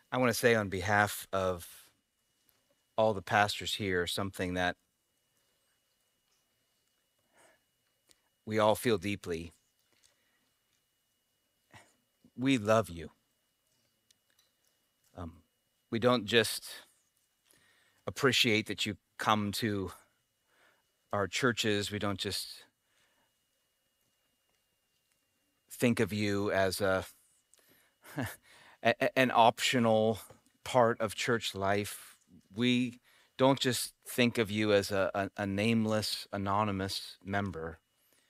I want to say on behalf of all the pastors here something that we all feel deeply. We love you. Um, we don't just appreciate that you come to our churches. We don't just think of you as an optional part of church life. We don't just think of you as a nameless, anonymous member.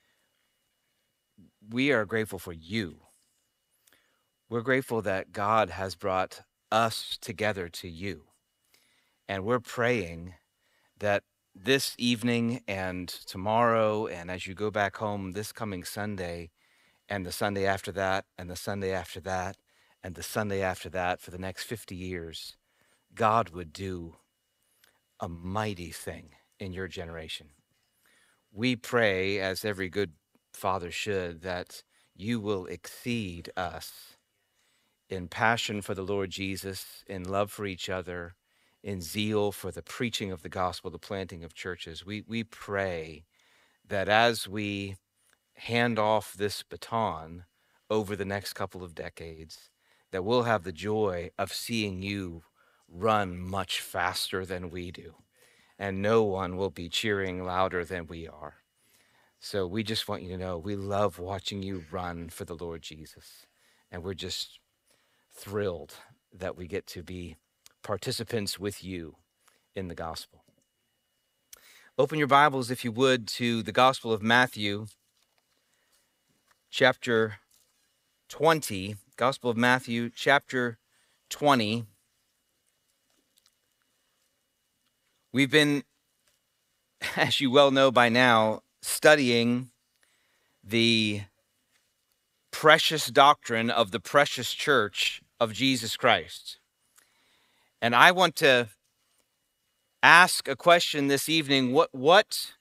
We are grateful for you. We're grateful that God has brought us together to you. And we're praying that this evening and tomorrow, and as you go back home this coming Sunday, and the Sunday after that, and the Sunday after that, and the Sunday after that, for the next 50 years, God would do a mighty thing in your generation. We pray, as every good father should, that you will exceed us in passion for the Lord Jesus, in love for each other, in zeal for the preaching of the gospel, the planting of churches. We pray that as we hand off this baton over the next couple of decades, that we'll have the joy of seeing you run much faster than we do, and no one will be cheering louder than we are. So we just want you to know we love watching you run for the Lord Jesus, and we're just thrilled that we get to be participants with you in the gospel. Open your Bibles, if you would, to the Gospel of Matthew, chapter 20. Gospel of Matthew, chapter 20. We've been, as you well know by now, studying the precious doctrine of the precious church of Jesus Christ. And I want to ask a question this evening. What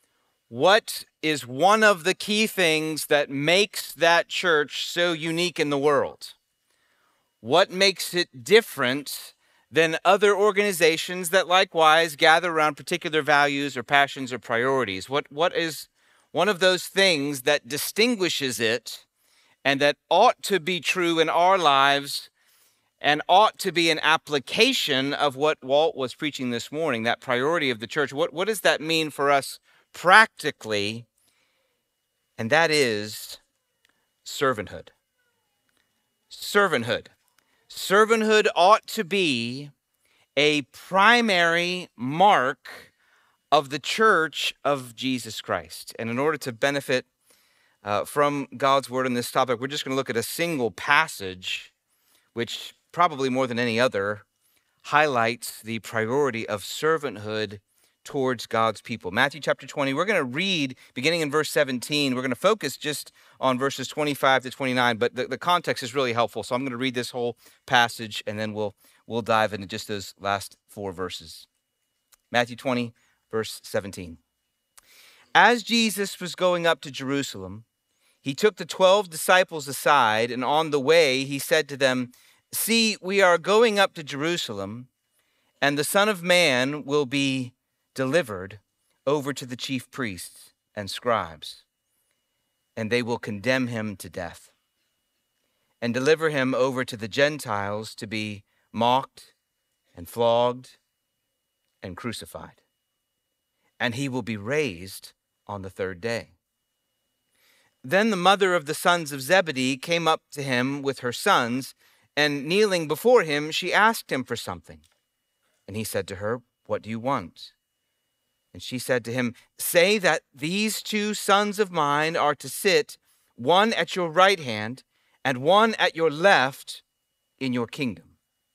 is one of the key things that makes that church so unique in the world? What makes it different than other organizations that likewise gather around particular values or passions or priorities? What is one of those things that distinguishes it and that ought to be true in our lives and ought to be an application of what Walt was preaching this morning, that priority of the church? What does that mean for us practically? And that is servanthood. Servanthood. Servanthood ought to be a primary mark of the church of Jesus Christ. And in order to benefit from God's word on this topic, we're just going to look at a single passage, which probably more than any other highlights the priority of servanthood towards God's people. Matthew chapter 20, we're going to read beginning in verse 17. We're going to focus just on verses 25 to 29, but the context is really helpful. So I'm going to read this whole passage, and then we'll dive into just those last four verses. Matthew 20, verse 17. As Jesus was going up to Jerusalem, he took the 12 disciples aside, and on the way he said to them, "See, we are going up to Jerusalem, and the Son of Man will be delivered over to the chief priests and scribes, and they will condemn him to death, and deliver him over to the Gentiles to be mocked and flogged and crucified. And he will be raised on the third day." Then the mother of the sons of Zebedee came up to him with her sons, and kneeling before him, she asked him for something. And he said to her, "What do you want?" And she said to him, "Say that these two sons of mine are to sit, one at your right hand and one at your left, in your kingdom."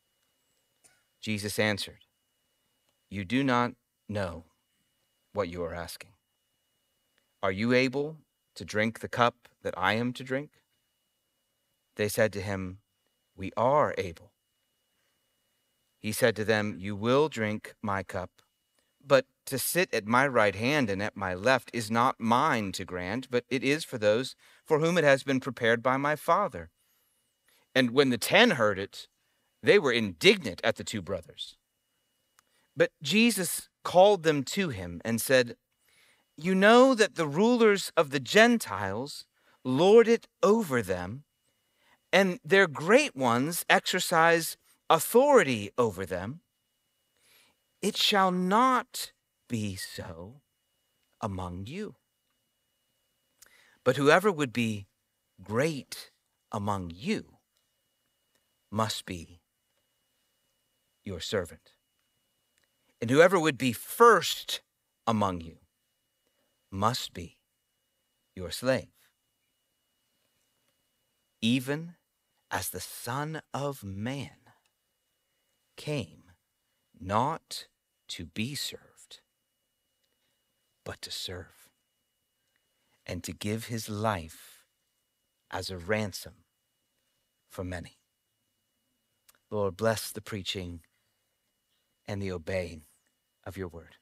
Jesus answered, "You do not know what you are asking. Are you able to drink the cup that I am to drink?" They said to him, "We are able." He said to them, "You will drink my cup, but to sit at my right hand and at my left is not mine to grant, but it is for those for whom it has been prepared by my Father." And when the 10 heard it, They were indignant at the two brothers. But Jesus called them to him and said, "You know that the rulers of the Gentiles lord it over them, and their great ones exercise authority over them. It shall not be so among you. But whoever would be great among you must be your servant. And whoever would be first among you must be your slave. Even as the Son of Man came not to be served, but to serve, and to give his life as a ransom for many." Lord, bless the preaching and the obeying of your word.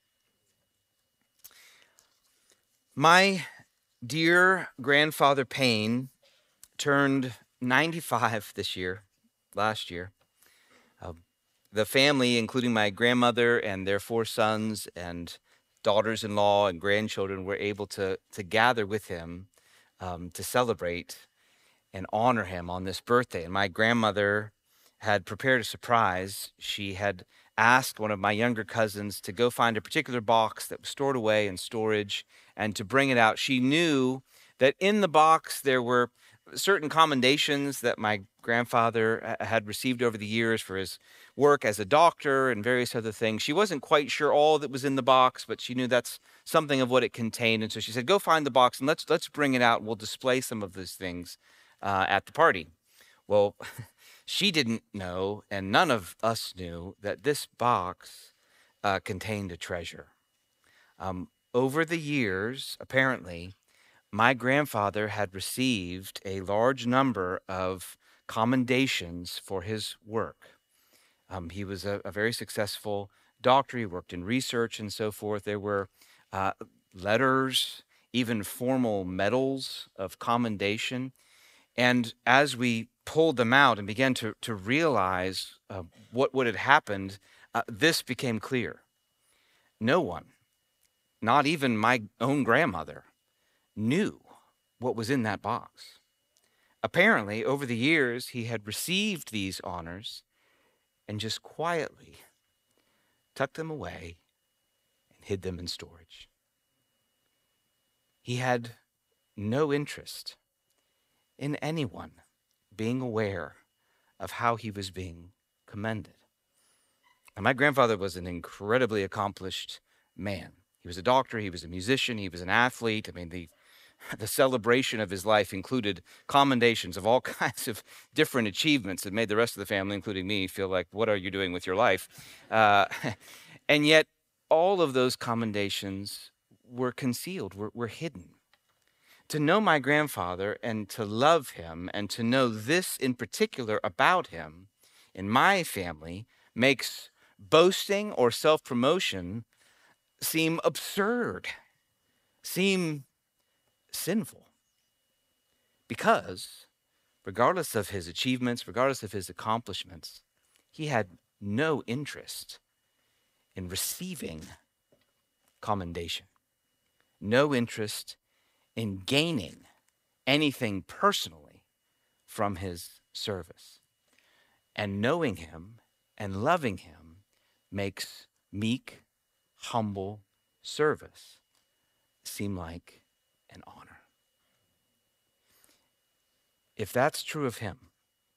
My dear grandfather Payne turned 95 last year. The family, including my grandmother and their 4 sons and daughters-in-law and grandchildren, were able to gather with him to celebrate and honor him on this birthday. And my grandmother had prepared a surprise. She had asked one of my younger cousins to go find a particular box that was stored away in storage and to bring it out. She knew that in the box there were certain commendations that my grandfather had received over the years for his work as a doctor and various other things. She wasn't quite sure all that was in the box, but she knew that's something of what it contained. And so she said, "Go find the box and let's bring it out. And we'll display some of those things at the party." Well, she didn't know, and none of us knew, that this box contained a treasure. Over the years, apparently, my grandfather had received a large number of commendations for his work. He was a very successful doctor. He worked in research and so forth. There were letters, even formal medals of commendation. And as we pulled them out and began to realize what had happened, this became clear. No one, not even my own grandmother, knew what was in that box. Apparently, over the years, he had received these honors and just quietly tucked them away and hid them in storage. He had no interest in anyone being aware of how he was being commended. And my grandfather was an incredibly accomplished man. He was a doctor, he was a musician, he was an athlete. I mean, the celebration of his life included commendations of all kinds of different achievements that made the rest of the family, including me, feel like, what are you doing with your life? And yet, all of those commendations were concealed, were hidden. To know my grandfather and to love him and to know this in particular about him in my family makes boasting or self-promotion seem absurd, seem sinful. Because regardless of his achievements, regardless of his accomplishments, he had no interest in receiving commendation, no interest in gaining anything personally from his service. And knowing him and loving him makes meek, humble service seem like an honor. If that's true of him,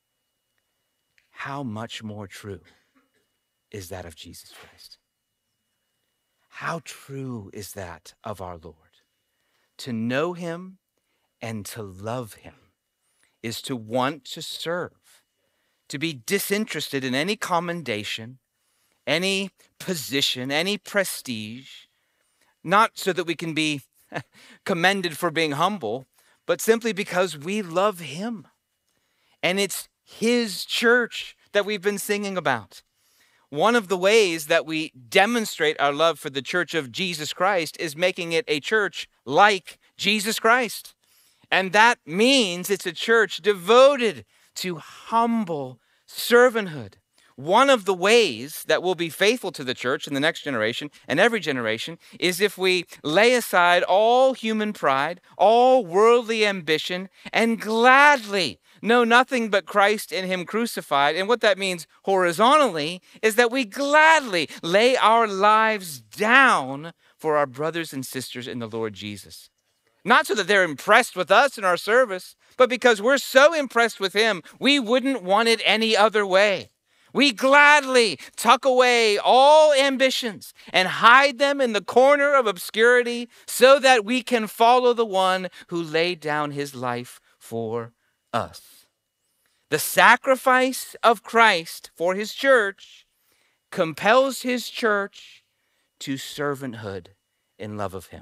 how much more true is that of Jesus Christ? How true is that of our Lord? To know him and to love him is to want to serve, to be disinterested in any commendation, any position, any prestige, not so that we can be commended for being humble, but simply because we love him. And it's his church that we've been singing about. One of the ways that we demonstrate our love for the church of Jesus Christ is making it a church like Jesus Christ. And that means it's a church devoted to humble servanthood, one of the ways that we'll be faithful to the church in the next generation and every generation is if we lay aside all human pride, all worldly ambition, and gladly know nothing but Christ and him crucified. And what that means horizontally is that we gladly lay our lives down for our brothers and sisters in the Lord Jesus. Not so that they're impressed with us in our service, but because we're so impressed with him, we wouldn't want it any other way. We gladly tuck away all ambitions and hide them in the corner of obscurity so that we can follow the one who laid down his life for us. The sacrifice of Christ for his church compels his church to servanthood in love of him.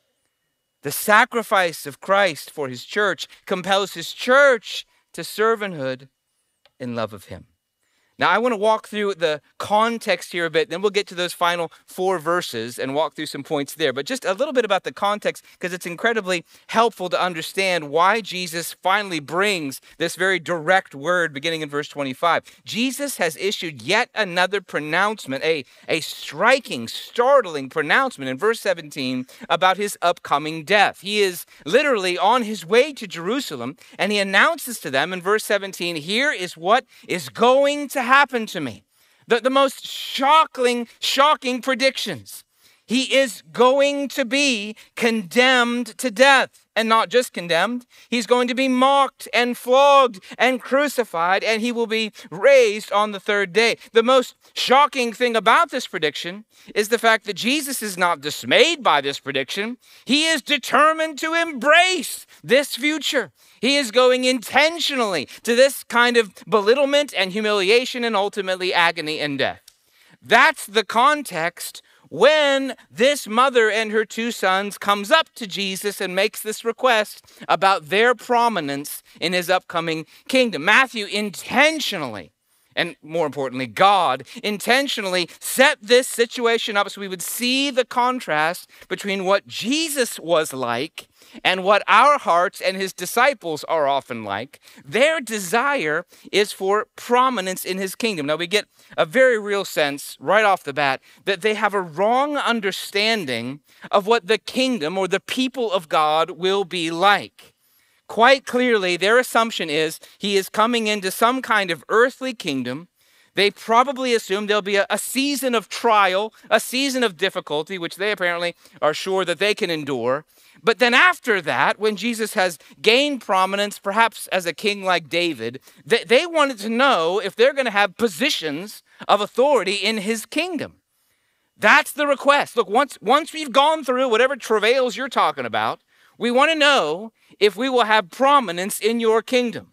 The sacrifice of Christ for his church compels his church to servanthood in love of him. Now, I want to walk through the context here a bit, then we'll get to those final 4 verses and walk through some points there. But just a little bit about the context, because it's incredibly helpful to understand why Jesus finally brings this very direct word beginning in verse 25. Jesus has issued yet another pronouncement, a striking, startling pronouncement in verse 17 about his upcoming death. He is literally on his way to Jerusalem, and he announces to them in verse 17, here is what is going to happen to me. The most shocking predictions. He is going to be condemned to death. And not just condemned, he's going to be mocked and flogged and crucified, and he will be raised on the 3rd day. The most shocking thing about this prediction is the fact that Jesus is not dismayed by this prediction. He is determined to embrace this future. He is going intentionally to this kind of belittlement and humiliation and ultimately agony and death. That's the context when this mother and her 2 sons comes up to Jesus and makes this request about their prominence in his upcoming kingdom. Matthew intentionally, and more importantly, God intentionally set this situation up so we would see the contrast between what Jesus was like and what our hearts and his disciples are often like. Their desire is for prominence in his kingdom. Now, we get a very real sense right off the bat that they have a wrong understanding of what the kingdom or the people of God will be like. Quite clearly, their assumption is he is coming into some kind of earthly kingdom. They probably assume there'll be a season of trial, a season of difficulty, which they apparently are sure that they can endure. But then after that, when Jesus has gained prominence, perhaps as a king like David, they wanted to know if they're going to have positions of authority in his kingdom. That's the request. Look, once we've gone through whatever travails you're talking about, we want to know if we will have prominence in your kingdom.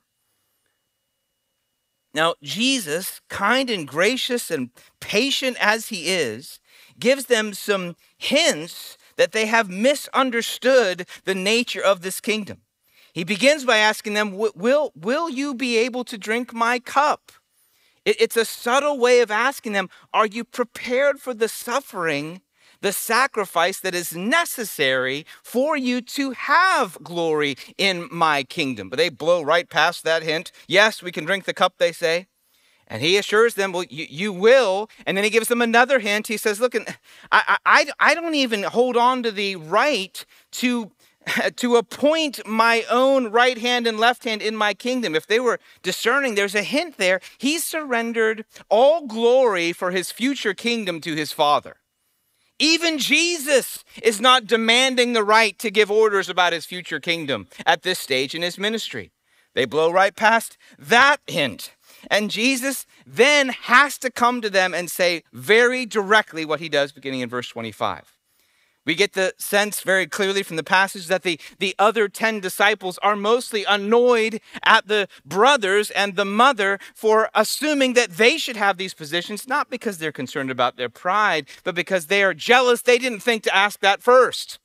Now, Jesus, kind and gracious and patient as he is, gives them some hints that they have misunderstood the nature of this kingdom. He begins by asking them, will you be able to drink my cup? It's a subtle way of asking them, are you prepared for the suffering, the sacrifice that is necessary for you to have glory in my kingdom? But they blow right past that hint. Yes, we can drink the cup, they say. And he assures them, well, you will. And then he gives them another hint. He says, look, I don't even hold on to the right to appoint my own right hand and left hand in my kingdom. If they were discerning, there's a hint there. He surrendered all glory for his future kingdom to his Father. Even Jesus is not demanding the right to give orders about his future kingdom at this stage in his ministry. They blow right past that hint. And Jesus then has to come to them and say very directly what he does beginning in verse 25. We get the sense very clearly from the passage that the other 10 disciples are mostly annoyed at the brothers and the mother for assuming that they should have these positions, not because they're concerned about their pride, but because they are jealous. They didn't think to ask that first.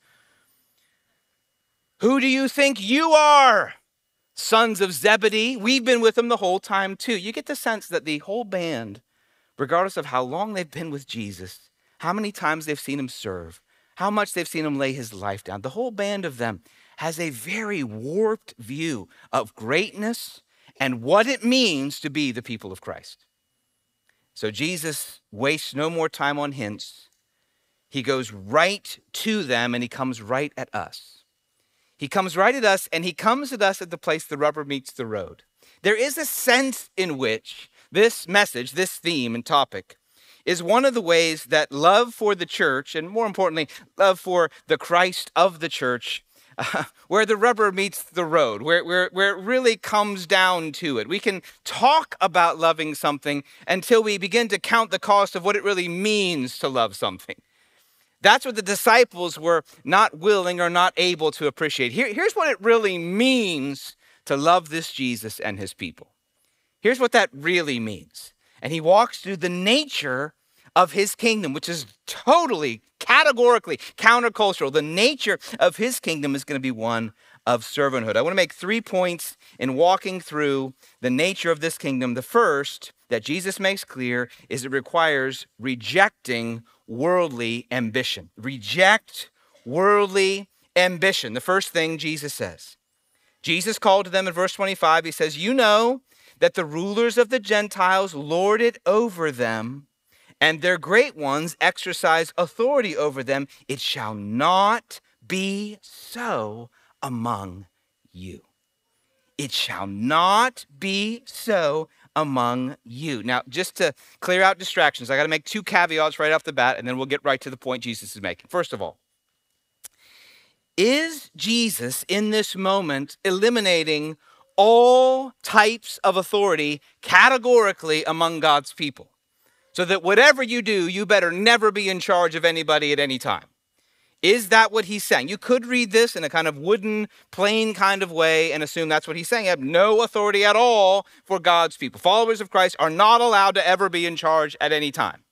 Who do you think you are? Sons of Zebedee, we've been with them the whole time too. You get the sense that the whole band, regardless of how long they've been with Jesus, how many times they've seen him serve, how much they've seen him lay his life down, the whole band of them has a very warped view of greatness and what it means to be the people of Christ. So Jesus wastes no more time on hints. He goes right to them and he comes right at us. He comes right at us, and he comes at us at the place the rubber meets the road. There is a sense in which this message, this theme and topic, is one of the ways that love for the church, and more importantly, love for the Christ of the church, where the rubber meets the road, where it really comes down to it. We can talk about loving something until we begin to count the cost of what it really means to love something. That's what the disciples were not willing or not able to appreciate. Here's what it really means to love this Jesus and his people. Here's what that really means. And he walks through the nature of his kingdom, which is totally, categorically countercultural. The nature of his kingdom is going to be one of servanthood. I want to make 3 points in walking through the nature of this kingdom. The first that Jesus makes clear is it requires rejecting worldly ambition. Reject worldly ambition. The first thing Jesus says. Jesus called to them in verse 25. He says, "You know that the rulers of the Gentiles lord it over them, and their great ones exercise authority over them. It shall not be so among you." It shall not be so among you. Now, just to clear out distractions, I got to make 2 caveats right off the bat, and then we'll get right to the point Jesus is making. First of all, is Jesus in this moment eliminating all types of authority categorically among God's people? So that whatever you do, you better never be in charge of anybody at any time. Is that what he's saying? You could read this in a kind of wooden, plain kind of way and assume that's what he's saying. You have no authority at all for God's people. Followers of Christ are not allowed to ever be in charge at any time.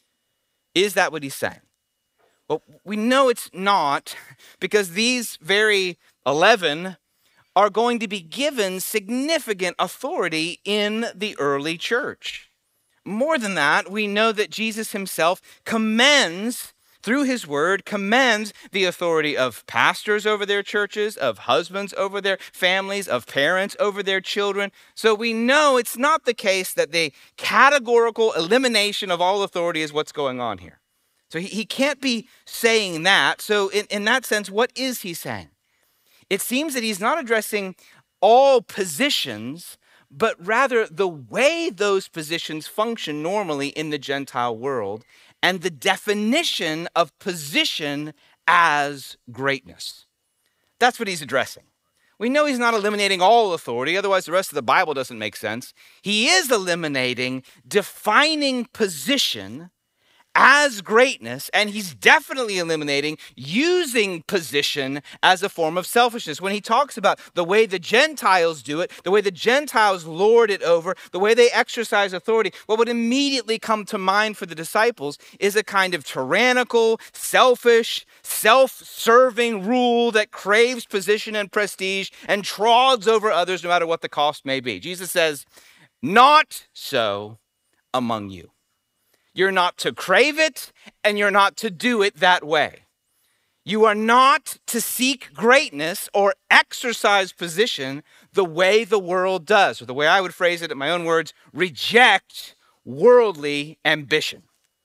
Is that what he's saying? Well, we know it's not, because these very 11 are going to be given significant authority in the early church. More than that, we know that Jesus himself commends, through his word, commends the authority of pastors over their churches, of husbands over their families, of parents over their children. So we know it's not the case that the categorical elimination of all authority is what's going on here. So he can't be saying that. So in that sense, what is he saying? It seems that he's not addressing all positions, but rather the way those positions function normally in the Gentile world, and the definition of position as greatness. That's what he's addressing. We know he's not eliminating all authority, otherwise the rest of the Bible doesn't make sense. He is eliminating defining position as greatness, and he's definitely eliminating using position as a form of selfishness. When he talks about the way the Gentiles do it, the way the Gentiles lord it over, the way they exercise authority, what would immediately come to mind for the disciples is a kind of tyrannical, selfish, self-serving rule that craves position and prestige and trods over others no matter what the cost may be. Jesus says, not so among you. You're not to crave it, and you're not to do it that way. You are not to seek greatness or exercise position the way the world does, or the way I would phrase it in my own words, reject worldly ambition.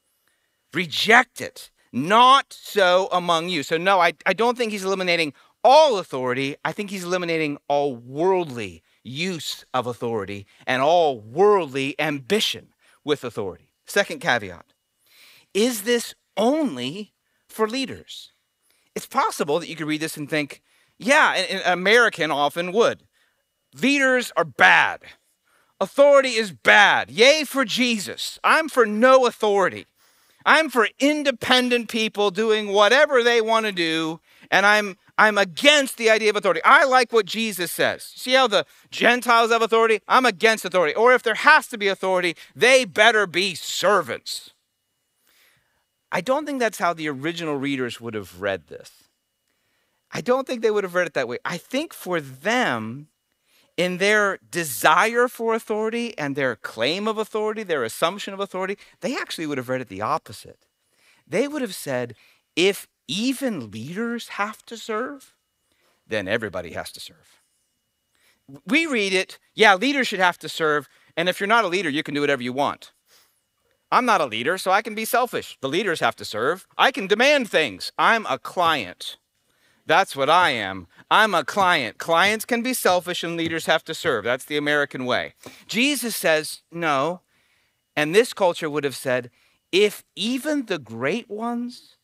Reject it. Not so among you. So no, I don't think he's eliminating all authority. I think he's eliminating all worldly use of authority and all worldly ambition with authority. Second caveat, is this only for leaders? It's possible that you could read this and think, yeah, an American often would. Leaders are bad. Authority is bad. Yay for Jesus. I'm for no authority. I'm for independent people doing whatever they want to do, and I'm against the idea of authority. I like what Jesus says. See how the Gentiles have authority? I'm against authority. Or if there has to be authority, they better be servants. I don't think that's how the original readers would have read this. I don't think they would have read it that way. I think for them, in their desire for authority and their claim of authority, their assumption of authority, they actually would have read it the opposite. They would have said, if even leaders have to serve, then everybody has to serve. We read it, yeah, leaders should have to serve, and if you're not a leader, you can do whatever you want. I'm not a leader, so I can be selfish. The leaders have to serve. I can demand things. I'm a client. That's what I am. I'm a client. Clients can be selfish and leaders have to serve. That's the American way. Jesus says, no. And this culture would have said, if even the great ones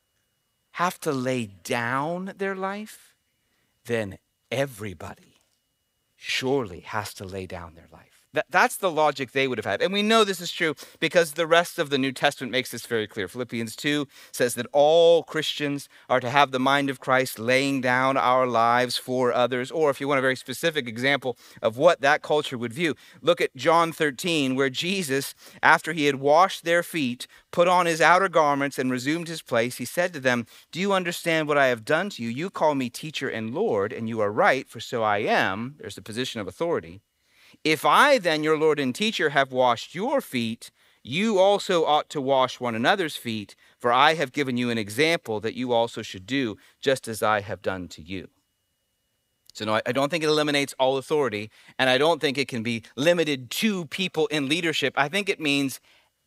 have to lay down their life, then everybody surely has to lay down their life. That's the logic they would have had. And we know this is true because the rest of the New Testament makes this very clear. Philippians 2 says that all Christians are to have the mind of Christ, laying down our lives for others. Or if you want a very specific example of what that culture would view, look at John 13, where Jesus, after he had washed their feet, put on his outer garments and resumed his place, he said to them, do you understand what I have done to you? You call me teacher and Lord, and you are right, for so I am. There's the position of authority. If I then, your Lord and teacher, have washed your feet, you also ought to wash one another's feet, for I have given you an example that you also should do, just as I have done to you. So no, I don't think it eliminates all authority, and I don't think it can be limited to people in leadership. I think it means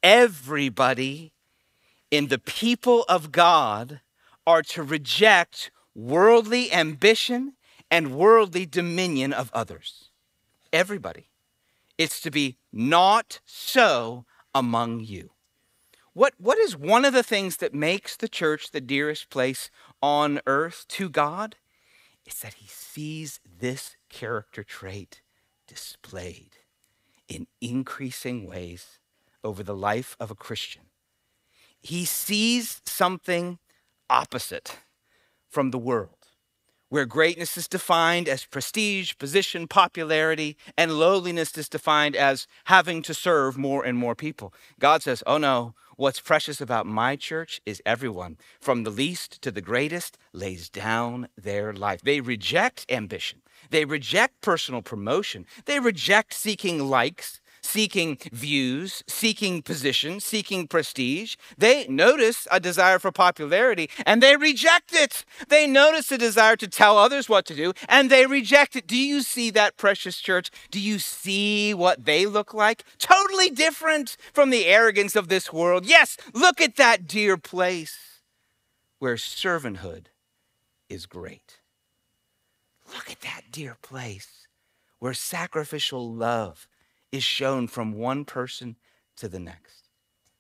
everybody in the people of God are to reject worldly ambition and worldly dominion of others. Everybody. It's to be not so among you. What is one of the things that makes the church the dearest place on earth to God? It's that he sees this character trait displayed in increasing ways over the life of a Christian. He sees something opposite from the world, where greatness is defined as prestige, position, popularity, and lowliness is defined as having to serve more and more people. God says, oh no, what's precious about my church is everyone, from the least to the greatest, lays down their life. They reject ambition. They reject personal promotion. They reject seeking likes, seeking views, seeking position, seeking prestige. They notice a desire for popularity and they reject it. They notice a desire to tell others what to do and they reject it. Do you see that, precious church? Do you see what they look like? Totally different from the arrogance of this world. Yes, look at that dear place where servanthood is great. Look at that dear place where sacrificial love is shown from one person to the next.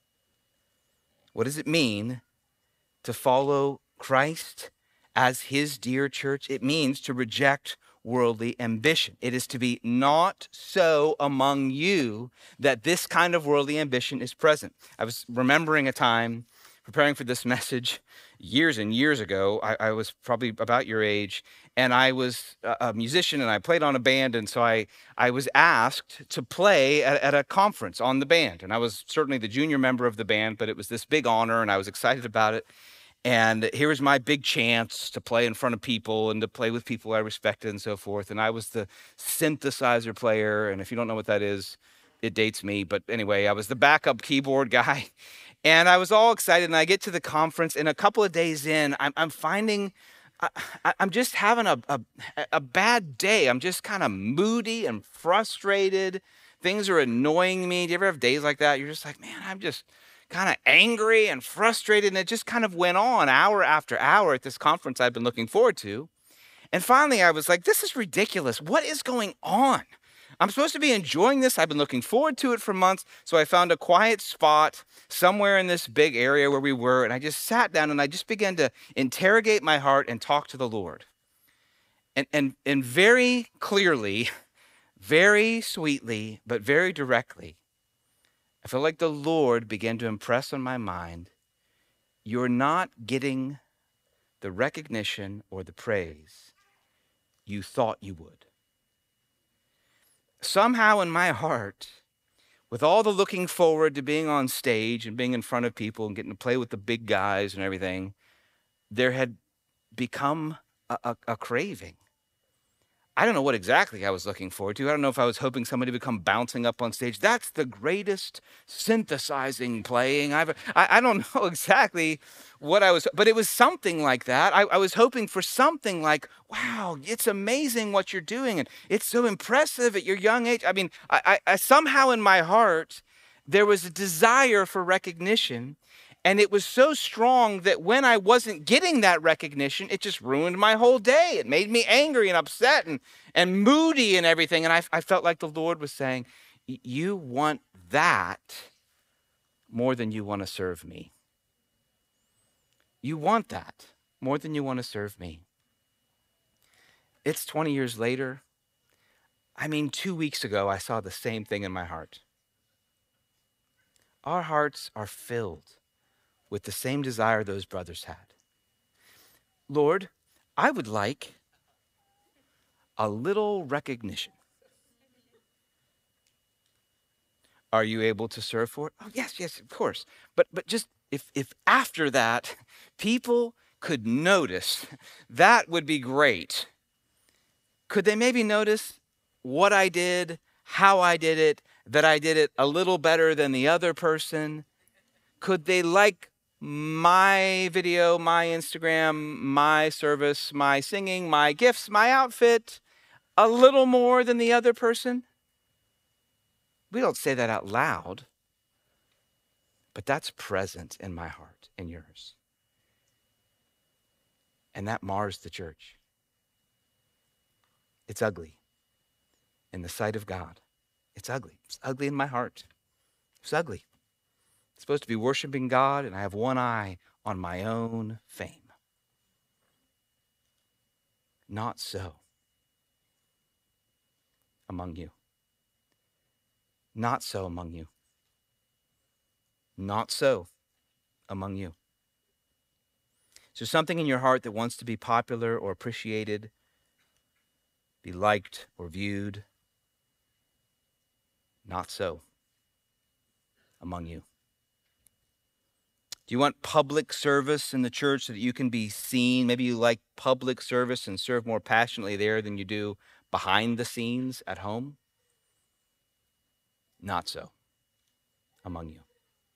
What does it mean to follow Christ as his dear church? It means to reject worldly ambition. It is to be not so among you that this kind of worldly ambition is present. I was remembering a time preparing for this message years and years ago. I was probably about your age, and I was a musician, and I played on a band, and so I was asked to play at a conference on the band, and I was certainly the junior member of the band, but it was this big honor, and I was excited about it, and here was my big chance to play in front of people and to play with people I respected and so forth, and I was the synthesizer player, and if you don't know what that is, it dates me, but anyway, I was the backup keyboard guy. And I was all excited, and I get to the conference, and a couple of days in, I'm finding I'm just having a bad day. I'm just kind of moody and frustrated. Things are annoying me. Do you ever have days like that? You're just like, man, I'm just kind of angry and frustrated, and it just kind of went on hour after hour at this conference I've been looking forward to. And finally, I was like, this is ridiculous. What is going on? I'm supposed to be enjoying this. I've been looking forward to it for months. So I found a quiet spot somewhere in this big area where we were. And I just sat down and I just began to interrogate my heart and talk to the Lord. And very clearly, very sweetly, but very directly, I feel like the Lord began to impress on my mind, you're not getting the recognition or the praise you thought you would. Somehow in my heart, with all the looking forward to being on stage and being in front of people and getting to play with the big guys and everything, there had become a craving. I don't know what exactly I was looking forward to. I don't know if I was hoping somebody would come bouncing up on stage. That's the greatest synthesizing playing I don't know exactly what I was, but it was something like that. I was hoping for something like, wow, it's amazing what you're doing. And it's so impressive at your young age. I mean, I somehow in my heart, there was a desire for recognition, and it was so strong that when I wasn't getting that recognition, it just ruined my whole day. It made me angry and upset and moody and everything. And I felt like the Lord was saying, you want that more than you want to serve me. You want that more than you want to serve me. It's 20 years later. 2 weeks ago, I saw the same thing in my heart. Our hearts are filled with the same desire those brothers had. Lord, I would like a little recognition. Are you able to serve for it? Oh, yes, of course. But just if after that, people could notice, that would be great. Could they maybe notice what I did, how I did it, that I did it a little better than the other person? Could they like my video, my Instagram, my service, my singing, my gifts, my outfit a little more than the other person? We don't say that out loud, but that's present in my heart and yours. And that mars the church. It's ugly in the sight of God. It's ugly. It's ugly in my heart. It's ugly. I'm supposed to be worshiping God, and I have one eye on my own fame. Not so among you. Not so among you. Not so among you. Is there something in your heart that wants to be popular or appreciated, be liked or viewed? Not so among you. Do you want public service in the church so that you can be seen? Maybe you like public service and serve more passionately there than you do behind the scenes at home? Not so among you.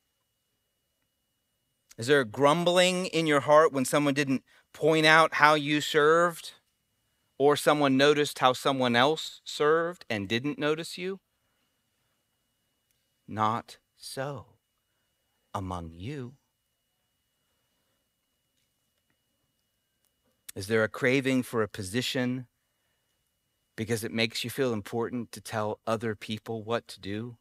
Is there grumbling in your heart when someone didn't point out how you served, or someone noticed how someone else served and didn't notice you? Not so among you. Is there a craving for a position because it makes you feel important to tell other people what to do?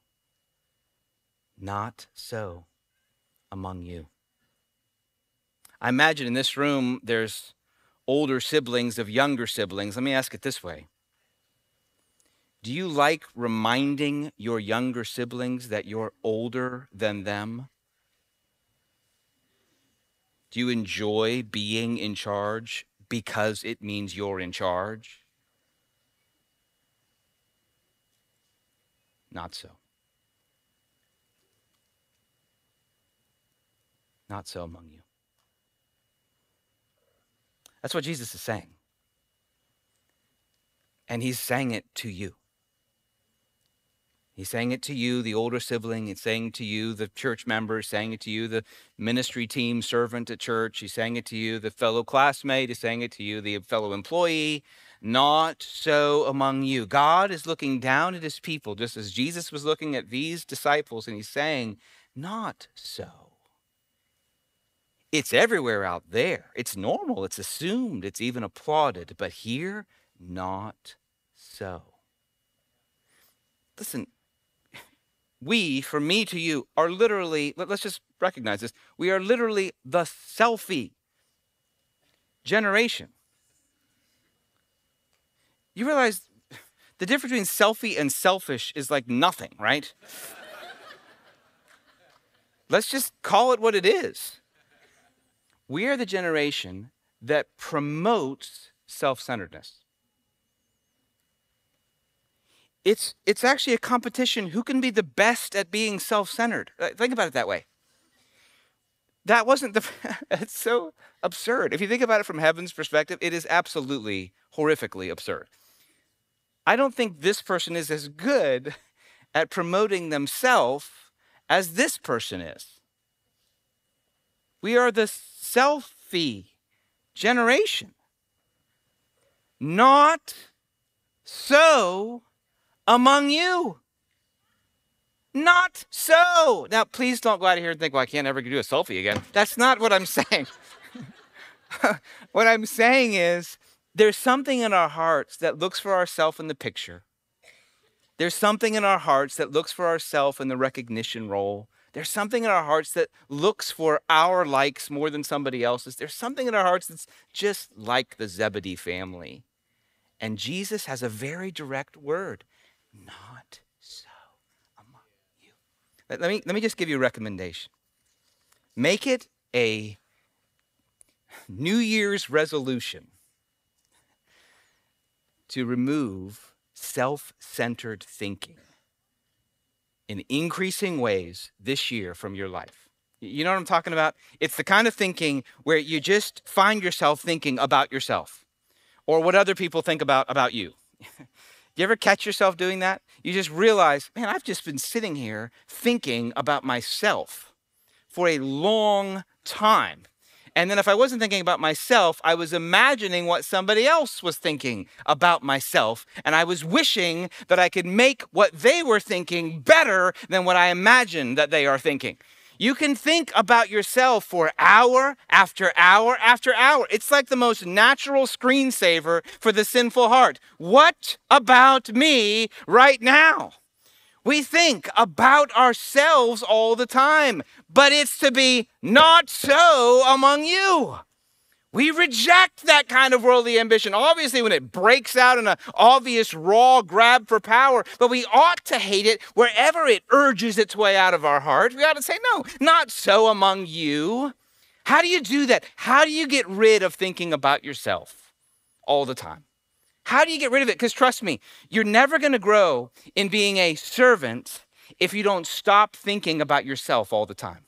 Not so among you. I imagine in this room there's older siblings of younger siblings. Let me ask it this way. Do you like reminding your younger siblings that you're older than them? Do you enjoy being in charge because it means you're in charge? Not so. Not so among you. That's what Jesus is saying. And he's saying it to you. He's saying it to you, the older sibling. He's saying to you, the church member. He's saying it to you, the ministry team servant at church. He's saying it to you, the fellow classmate. He's saying it to you, the fellow employee. Not so among you. God is looking down at his people, just as Jesus was looking at these disciples, and he's saying, not so. It's everywhere out there. It's normal. It's assumed. It's even applauded. But here, not so. Listen, we, from me to you, are literally, let's just recognize this, we are literally the selfie generation. You realize the difference between selfie and selfish is like nothing, right? Let's just call it what it is. We are the generation that promotes self-centeredness. It's actually a competition. Who can be the best at being self-centered? Think about it that way. That wasn't it's so absurd. If you think about it from heaven's perspective, it is absolutely horrifically absurd. I don't think this person is as good at promoting themselves as this person is. We are the selfie generation. Not so among you. Not so. Now, please don't go out of here and think, well, I can't ever do a selfie again. That's not what I'm saying. What I'm saying is there's something in our hearts that looks for ourselves in the picture. There's something in our hearts that looks for ourselves in the recognition role. There's something in our hearts that looks for our likes more than somebody else's. There's something in our hearts that's just like the Zebedee family. And Jesus has a very direct word. Not so among you. Let me just give you a recommendation. Make it a New Year's resolution to remove self-centered thinking in increasing ways this year from your life. You know what I'm talking about? It's the kind of thinking where you just find yourself thinking about yourself or what other people think about you. You ever catch yourself doing that? You just realize, man, I've just been sitting here thinking about myself for a long time. And then if I wasn't thinking about myself, I was imagining what somebody else was thinking about myself. And I was wishing that I could make what they were thinking better than what I imagined that they are thinking. You can think about yourself for hour after hour after hour. It's like the most natural screensaver for the sinful heart. What about me right now? We think about ourselves all the time, but it's to be not so among you. We reject that kind of worldly ambition, obviously, when it breaks out in an obvious raw grab for power, but we ought to hate it wherever it urges its way out of our heart. We ought to say, no, not so among you. How do you do that? How do you get rid of thinking about yourself all the time? How do you get rid of it? Because trust me, you're never going to grow in being a servant if you don't stop thinking about yourself all the time.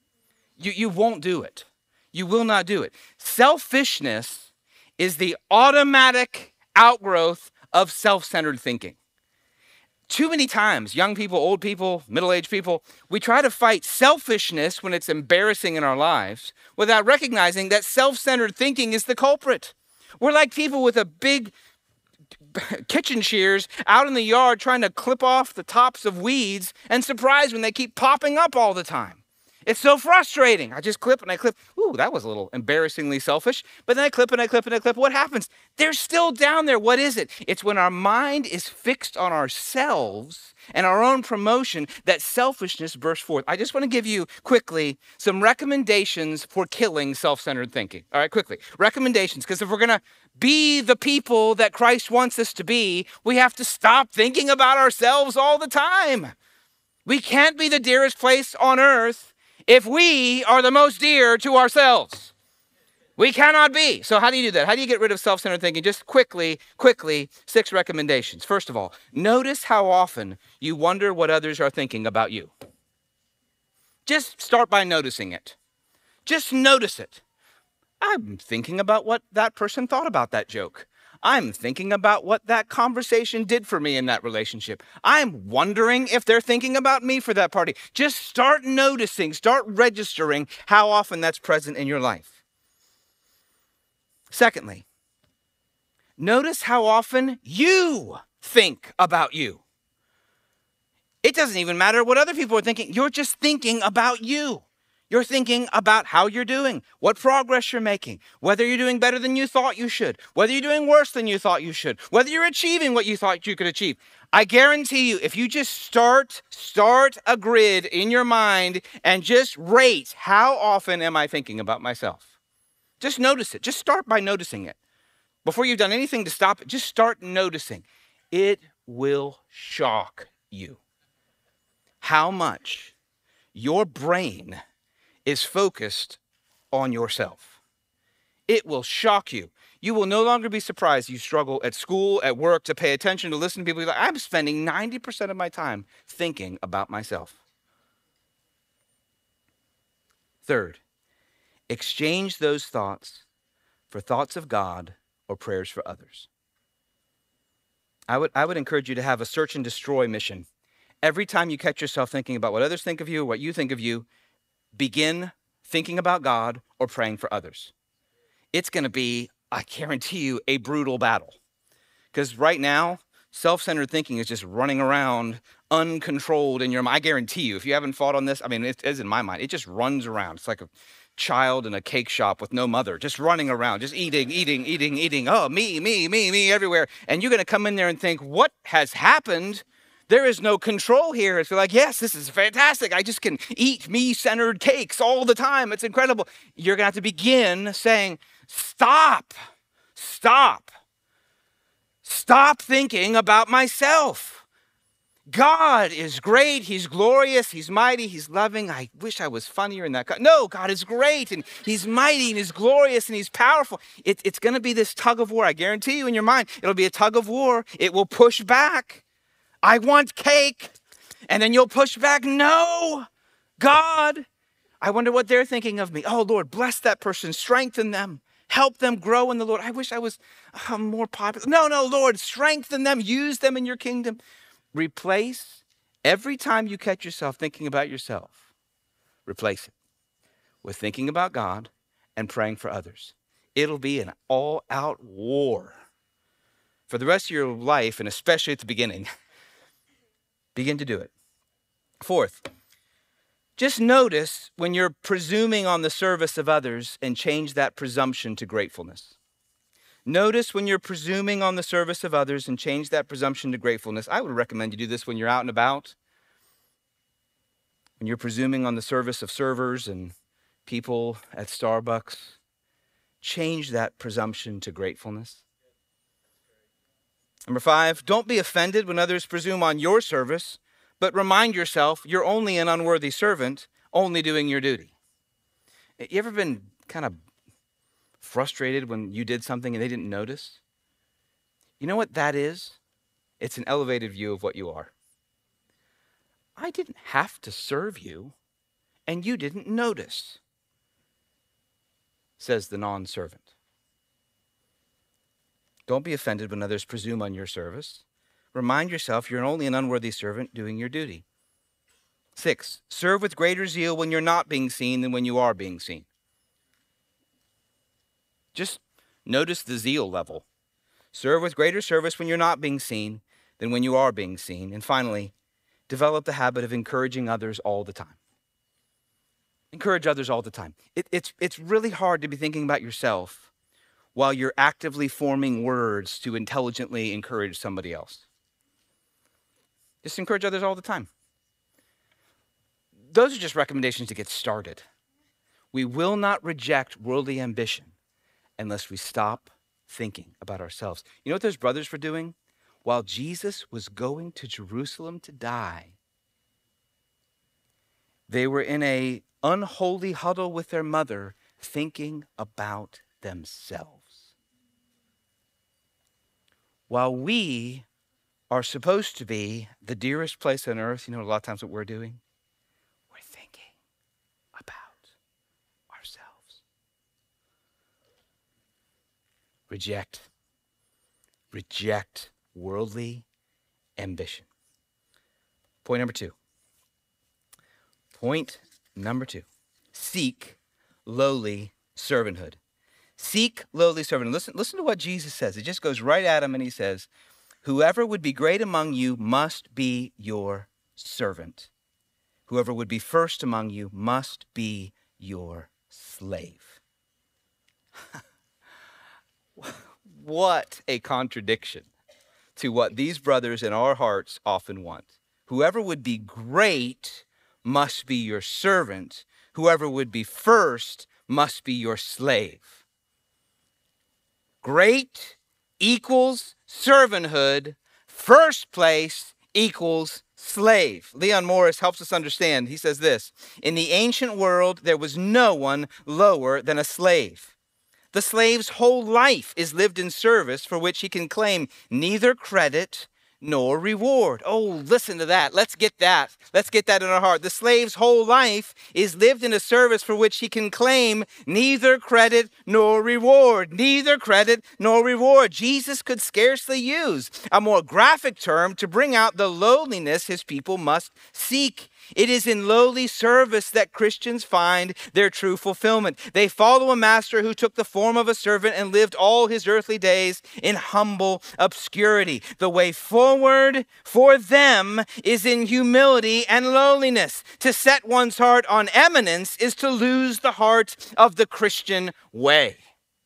You won't do it. You will not do it. Selfishness is the automatic outgrowth of self-centered thinking. Too many times, young people, old people, middle-aged people, we try to fight selfishness when it's embarrassing in our lives without recognizing that self-centered thinking is the culprit. We're like people with a big kitchen shears out in the yard trying to clip off the tops of weeds and surprised when they keep popping up all the time. It's so frustrating. I just clip and I clip. Ooh, that was a little embarrassingly selfish. But then I clip and I clip and I clip. What happens? They're still down there. What is it? It's when our mind is fixed on ourselves and our own promotion that selfishness bursts forth. I just want to give you quickly some recommendations for killing self-centered thinking. All right, quickly. Recommendations, because if we're going to be the people that Christ wants us to be, we have to stop thinking about ourselves all the time. We can't be the dearest place on earth if we are the most dear to ourselves. We cannot be. So how do you do that? How do you get rid of self-centered thinking? Just quickly, 6 recommendations. First of all, notice how often you wonder what others are thinking about you. Just start by noticing it. Just notice it. I'm thinking about what that person thought about that joke. I'm thinking about what that conversation did for me in that relationship. I'm wondering if they're thinking about me for that party. Just start noticing, start registering how often that's present in your life. Secondly, notice how often you think about you. It doesn't even matter what other people are thinking. You're just thinking about you. You're thinking about how you're doing, what progress you're making, whether you're doing better than you thought you should, whether you're doing worse than you thought you should, whether you're achieving what you thought you could achieve. I guarantee you, if you just start a grid in your mind and just rate, how often am I thinking about myself? Just notice it. Just start by noticing it. Before you've done anything to stop it, just start noticing. It will shock you how much your brain is focused on yourself. It will shock you. You will no longer be surprised you struggle at school, at work, to pay attention, to listen to people. Like, I'm spending 90% of my time thinking about myself. Third, exchange those thoughts for thoughts of God or prayers for others. I would encourage you to have a search and destroy mission. Every time you catch yourself thinking about what others think of you, what you think of you, begin thinking about God or praying for others. It's going to be, I guarantee you, a brutal battle. Because right now, self-centered thinking is just running around uncontrolled in your mind. I guarantee you, if you haven't fought on this, I mean, it is in my mind. It just runs around. It's like a child in a cake shop with no mother, just running around, just eating. Oh, me everywhere. And you're going to come in there and think, what has happened? There is no control here. It's like, yes, this is fantastic. I just can eat me-centered cakes all the time. It's incredible. You're going to have to begin saying, stop thinking about myself. God is great. He's glorious. He's mighty. He's loving. I wish I was funnier in that. No, God is great, and he's mighty, and he's glorious, and he's powerful. It's going to be this tug of war. I guarantee you in your mind, it'll be a tug of war. It will push back. I want cake. And then you'll push back. No, God, I wonder what they're thinking of me. Oh, Lord, bless that person. Strengthen them. Help them grow in the Lord. I wish I was more popular. No, Lord, strengthen them. Use them in your kingdom. Replace every time you catch yourself thinking about yourself, replace it with thinking about God and praying for others. It'll be an all-out war for the rest of your life, and especially at the beginning. Begin to do it. Fourth, just notice when you're presuming on the service of others and change that presumption to gratefulness. Notice when you're presuming on the service of others and change that presumption to gratefulness. I would recommend you do this when you're out and about. When you're presuming on the service of servers and people at Starbucks, change that presumption to gratefulness. Number 5, don't be offended when others presume on your service, but remind yourself you're only an unworthy servant, only doing your duty. You ever been kind of frustrated when you did something and they didn't notice? You know what that is? It's an elevated view of what you are. I didn't have to serve you, and you didn't notice, says the non-servant. Don't be offended when others presume on your service. Remind yourself you're only an unworthy servant doing your duty. 6, serve with greater zeal when you're not being seen than when you are being seen. Just notice the zeal level. Serve with greater service when you're not being seen than when you are being seen. And finally, develop the habit of encouraging others all the time. Encourage others all the time. It's really hard to be thinking about yourself while you're actively forming words to intelligently encourage somebody else. Just encourage others all the time. Those are just recommendations to get started. We will not reject worldly ambition unless we stop thinking about ourselves. You know what those brothers were doing? While Jesus was going to Jerusalem to die, they were in an unholy huddle with their mother, thinking about themselves. While we are supposed to be the dearest place on earth, you know a lot of times what we're doing? We're thinking about ourselves. Reject worldly ambition. Point number 2. Seek lowly servanthood. Seek lowly servanthood. Listen to what Jesus says. It just goes right at him, and he says, whoever would be great among you must be your servant. Whoever would be first among you must be your slave. What a contradiction to what these brothers in our hearts often want. Whoever would be great must be your servant. Whoever would be first must be your slave. Great equals servanthood. First place equals slave. Leon Morris helps us understand. He says this: in the ancient world, there was no one lower than a slave. The slave's whole life is lived in service for which he can claim neither credit nor reward. Oh, listen to that. Let's get that. Let's get that in our heart. The slave's whole life is lived in a service for which he can claim neither credit nor reward. Neither credit nor reward. Jesus could scarcely use a more graphic term to bring out the lowliness his people must seek. It is in lowly service that Christians find their true fulfillment. They follow a master who took the form of a servant and lived all his earthly days in humble obscurity. The way forward for them is in humility and lowliness. To set one's heart on eminence is to lose the heart of the Christian way.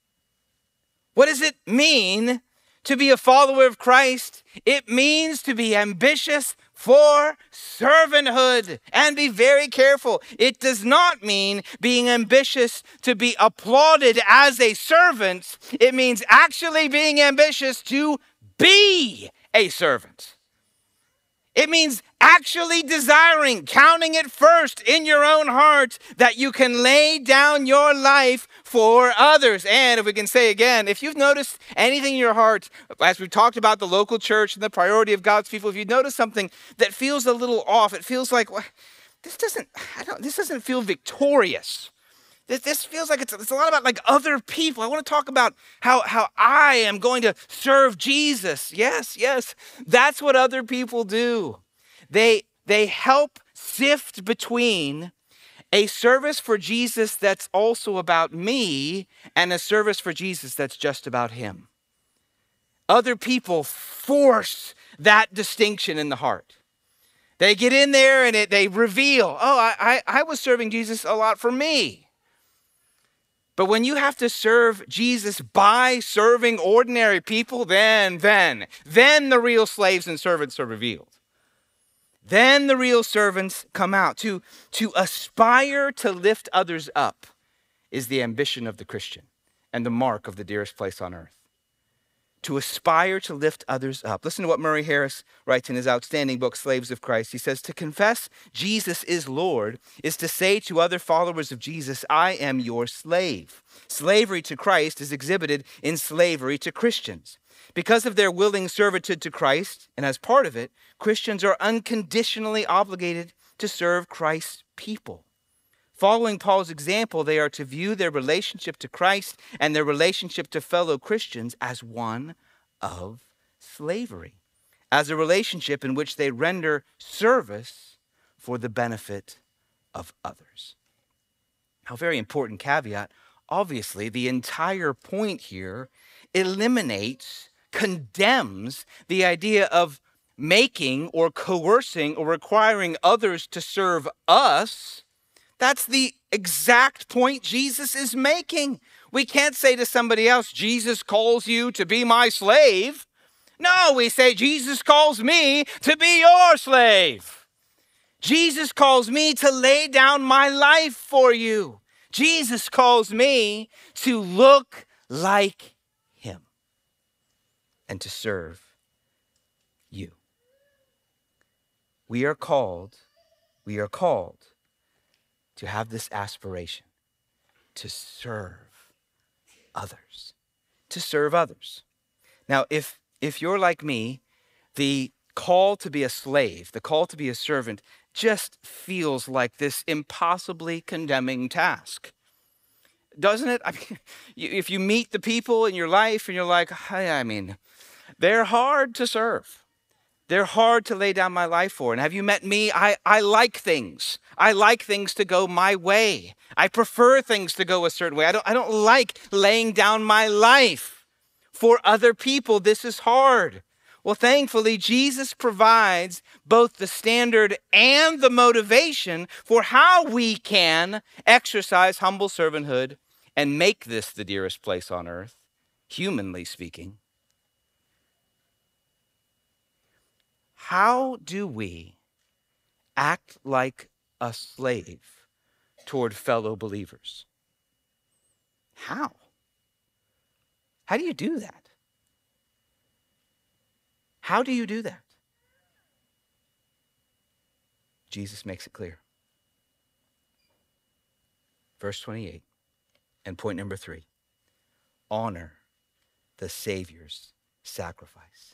What does it mean to be a follower of Christ? It means to be ambitious for servanthood. And be very careful. It does not mean being ambitious to be applauded as a servant. It means actually being ambitious to be a servant. It means actually desiring, counting it first in your own heart that you can lay down your life for others. And if we can say again, if you've noticed anything in your heart, as we've talked about the local church and the priority of God's people, if you notice something that feels a little off, it feels like, well, this doesn't feel victorious. This feels like it's a lot about like other people. I want to talk about how I am going to serve Jesus. Yes. That's what other people do. They help sift between a service for Jesus that's also about me and a service for Jesus that's just about him. Other people force that distinction in the heart. They get in there and they reveal, I was serving Jesus a lot for me. But when you have to serve Jesus by serving ordinary people, then the real slaves and servants are revealed. Then the real servants come out. To aspire to lift others up is the ambition of the Christian and the mark of the dearest place on earth. To aspire to lift others up. Listen to what Murray Harris writes in his outstanding book, Slaves of Christ. He says, to confess Jesus is Lord is to say to other followers of Jesus, I am your slave. Slavery to Christ is exhibited in slavery to Christians. Because of their willing servitude to Christ, and as part of it, Christians are unconditionally obligated to serve Christ's people. Following Paul's example, they are to view their relationship to Christ and their relationship to fellow Christians as one of slavery, as a relationship in which they render service for the benefit of others. Now, very important caveat, obviously, the entire point here eliminates, condemns the idea of making or coercing or requiring others to serve us. That's the exact point Jesus is making. We can't say to somebody else, Jesus calls you to be my slave. No, we say, Jesus calls me to be your slave. Jesus calls me to lay down my life for you. Jesus calls me to look like him and to serve you. We are called to have this aspiration to serve others. To serve others. Now, if you're like me, the call to be a slave, the call to be a servant, just feels like this impossibly condemning task. Doesn't it? I mean, if you meet the people in your life and you're like, they're hard to serve. They're hard to lay down my life for. And have you met me? I like things. I like things to go my way. I prefer things to go a certain way. I don't like laying down my life for other people. This is hard. Well, thankfully, Jesus provides both the standard and the motivation for how we can exercise humble servanthood and make this the dearest place on earth, humanly speaking. How do we act like a slave toward fellow believers? How? How do you do that? How do you do that? Jesus makes it clear. Verse 28, and point number 3, honor the Savior's sacrifice.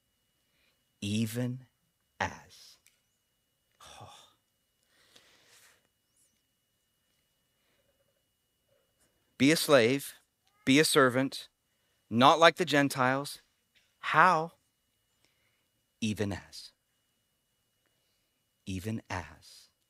Even as. Be a slave, be a servant, not like the Gentiles. How? Even as. Even as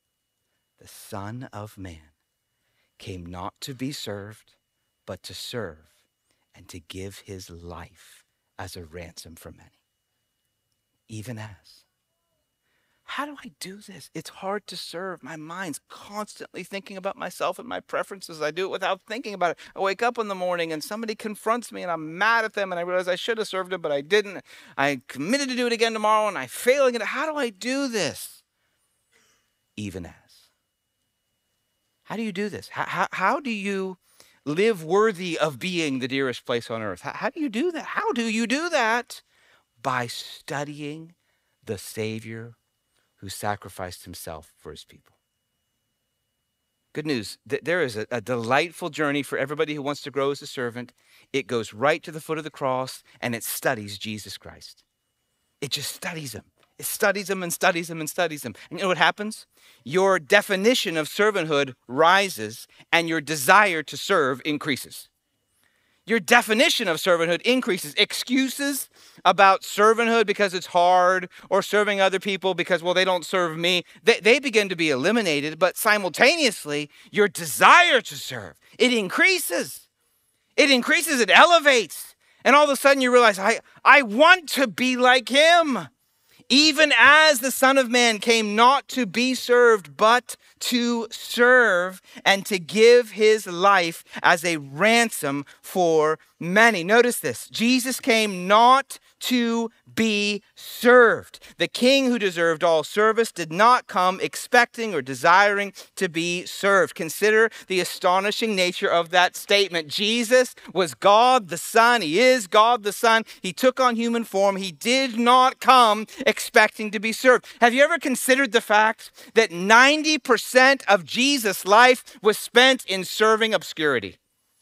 the Son of Man came not to be served, but to serve and to give his life as a ransom for many. Even as. How do I do this? It's hard to serve. My mind's constantly thinking about myself and my preferences. I do it without thinking about it. I wake up in the morning and somebody confronts me and I'm mad at them and I realize I should have served them, but I didn't. I committed to do it again tomorrow and I fail again. How do I do this? Even as. How do you do this? How do you live worthy of being the dearest place on earth? How do you do that? How do you do that? By studying the Savior who sacrificed himself for his people. Good news, there is a delightful journey for everybody who wants to grow as a servant. It goes right to the foot of the cross and it studies Jesus Christ. It just studies him. It studies him and studies him and studies him. And you know what happens? Your definition of servanthood rises and your desire to serve increases. Your definition of servanthood increases. Excuses about servanthood because it's hard or serving other people because, well, they don't serve me, they begin to be eliminated, but simultaneously, your desire to serve, it increases. It increases, it elevates. And all of a sudden you realize, I want to be like him. Even as the Son of Man came not to be served, but to serve and to give his life as a ransom for many. Notice this. Jesus came not to be served. The king who deserved all service did not come expecting or desiring to be served. Consider the astonishing nature of that statement. Jesus was God the Son. He is God the Son. He took on human form. He did not come expecting to be served. Have you ever considered the fact that 90% of Jesus' life was spent in serving obscurity?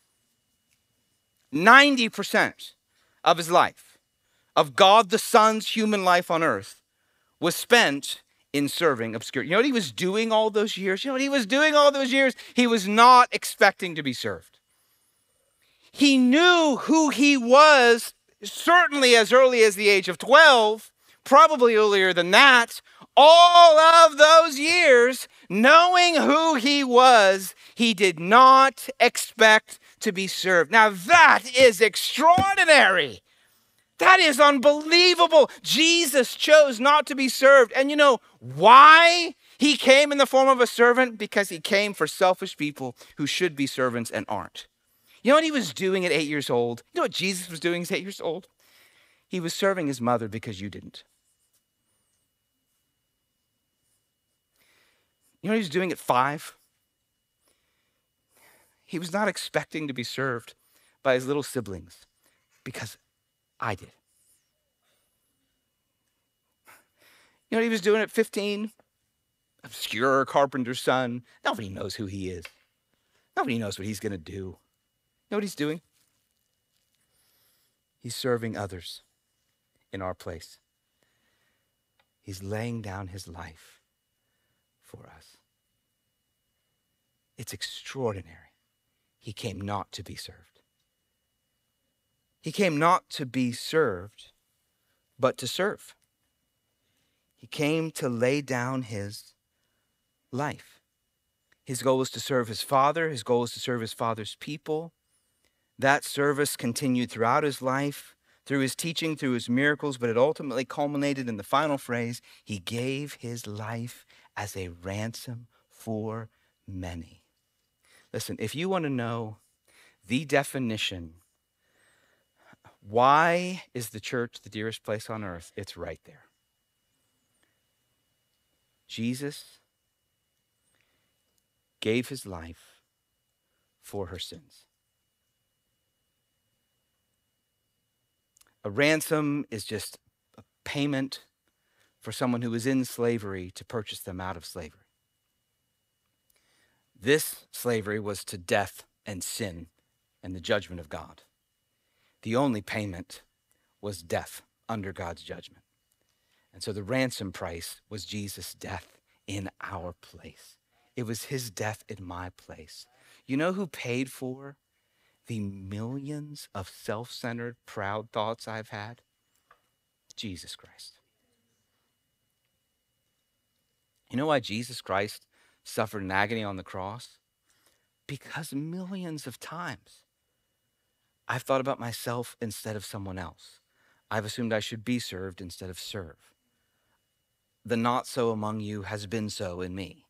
90% of his life, of God the Son's human life on earth, was spent in serving obscurity. You know what he was doing all those years? You know what he was doing all those years? He was not expecting to be served. He knew who he was, certainly as early as the age of 12, probably earlier than that. All of those years, knowing who he was, he did not expect to be served. Now that is extraordinary. That is unbelievable. Jesus chose not to be served. And you know why he came in the form of a servant? Because he came for selfish people who should be servants and aren't. You know what he was doing at 8 years old? You know what Jesus was doing at 8 years old? He was serving his mother because you didn't. You know what he was doing at 5? He was not expecting to be served by his little siblings because I did. You know what he was doing at 15? Obscure carpenter's son. Nobody knows who he is. Nobody knows what he's going to do. You know what he's doing? He's serving others in our place. He's laying down his life for us. It's extraordinary. He came not to be served. He came not to be served, but to serve. He came to lay down his life. His goal was to serve his Father. His goal was to serve his Father's people. That service continued throughout his life, through his teaching, through his miracles, but it ultimately culminated in the final phrase, he gave his life as a ransom for many. Listen, if you want to know the definition, why is the church the dearest place on earth? It's right there. Jesus gave his life for her sins. A ransom is just a payment for someone who is in slavery to purchase them out of slavery. This slavery was to death and sin and the judgment of God. The only payment was death under God's judgment. And so the ransom price was Jesus' death in our place. It was his death in my place. You know who paid for the millions of self-centered, proud thoughts I've had? Jesus Christ. You know why Jesus Christ suffered in agony on the cross? Because millions of times I've thought about myself instead of someone else. I've assumed I should be served instead of serve. The not so among you has been so in me.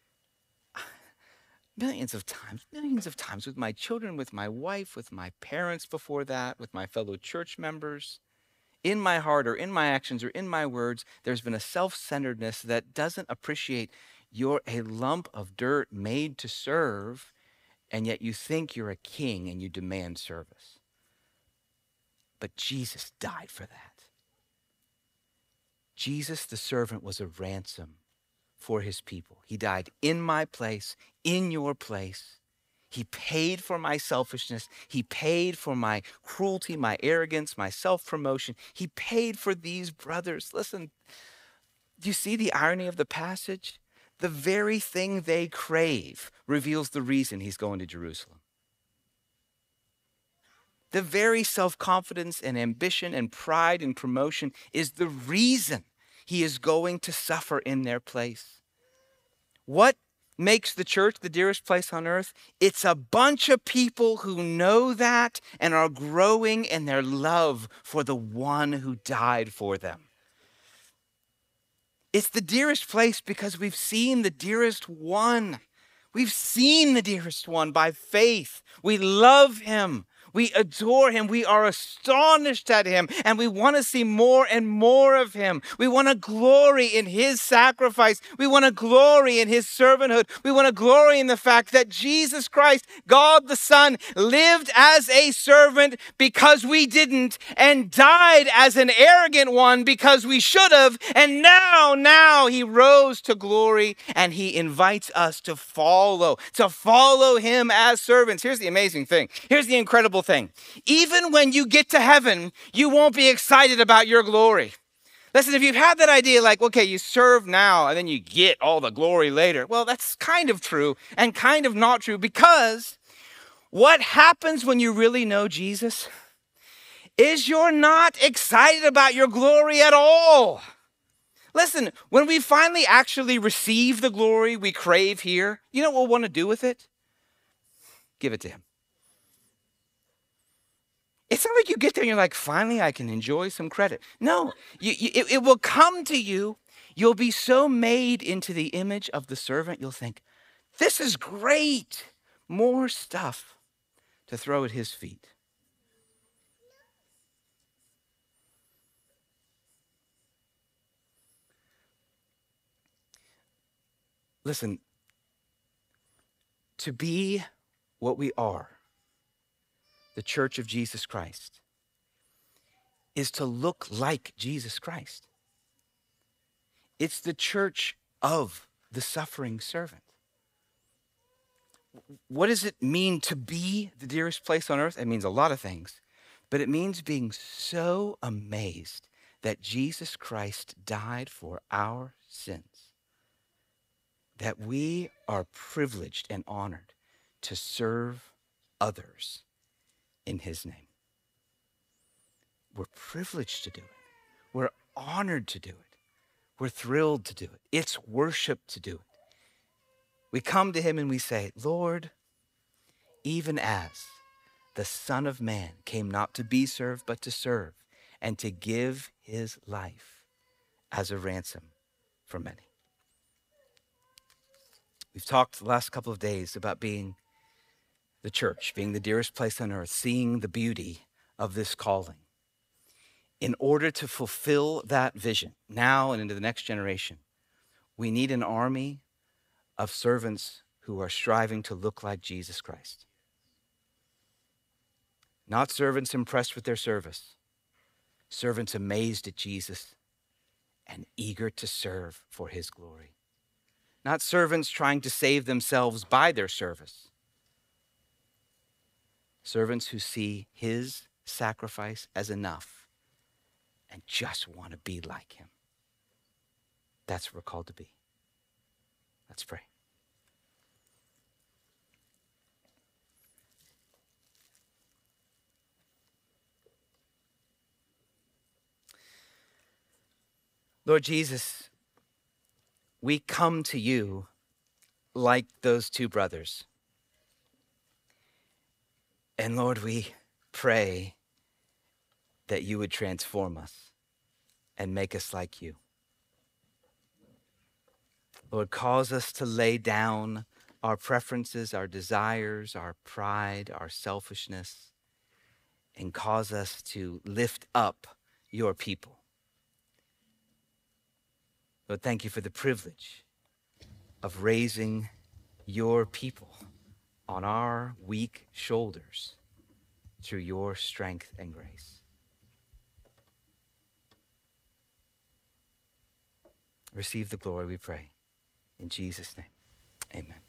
Millions of times with my children, with my wife, with my parents before that, with my fellow church members. In my heart or in my actions or in my words, there's been a self-centeredness that doesn't appreciate you're a lump of dirt made to serve, and yet you think you're a king and you demand service. But Jesus died for that. Jesus, the servant, was a ransom for his people. He died in my place, in your place. He paid for my selfishness. He paid for my cruelty, my arrogance, my self-promotion. He paid for these brothers. Listen, do you see the irony of the passage? The very thing they crave reveals the reason he's going to Jerusalem. The very self-confidence and ambition and pride and promotion is the reason he is going to suffer in their place. What makes the church the dearest place on earth? It's a bunch of people who know that and are growing in their love for the one who died for them. It's the dearest place because we've seen the dearest one. We've seen the dearest one by faith. We love him. We adore him. We are astonished at him. And we want to see more and more of him. We want to glory in his sacrifice. We want to glory in his servanthood. We want to glory in the fact that Jesus Christ, God the Son, lived as a servant because we didn't, and died as an arrogant one because we should have. And now he rose to glory, and he invites us to follow him as servants. Here's the amazing thing. Here's the incredible thing. Even when you get to heaven, you won't be excited about your glory. Listen, if you've had that idea like, okay, you serve now and then you get all the glory later. Well, that's kind of true and kind of not true, because what happens when you really know Jesus is you're not excited about your glory at all. Listen, when we finally actually receive the glory we crave here, you know what we'll want to do with it? Give it to him. It's not like you get there and you're like, finally, I can enjoy some credit. No, it will come to you. You'll be so made into the image of the servant, you'll think, this is great. More stuff to throw at his feet. Listen, to be what we are, the Church of Jesus Christ, is to look like Jesus Christ. It's the church of the suffering servant. What does it mean to be the dearest place on earth? It means a lot of things, but it means being so amazed that Jesus Christ died for our sins, that we are privileged and honored to serve others in his name. We're privileged to do it. We're honored to do it. We're thrilled to do it. It's worship to do it. We come to him and we say, Lord, even as the Son of Man came not to be served, but to serve, and to give his life as a ransom for many. We've talked the last couple of days about being the church, being the dearest place on earth, seeing the beauty of this calling. In order to fulfill that vision, now and into the next generation, we need an army of servants who are striving to look like Jesus Christ. Not servants impressed with their service, servants amazed at Jesus and eager to serve for his glory. Not servants trying to save themselves by their service. Servants who see his sacrifice as enough and just want to be like him. That's what we're called to be. Let's pray. Lord Jesus, we come to you like those two brothers. And Lord, we pray that you would transform us and make us like you. Lord, cause us to lay down our preferences, our desires, our pride, our selfishness, and cause us to lift up your people. Lord, thank you for the privilege of raising your people on our weak shoulders through your strength and grace. Receive the glory, we pray. In Jesus' name, amen.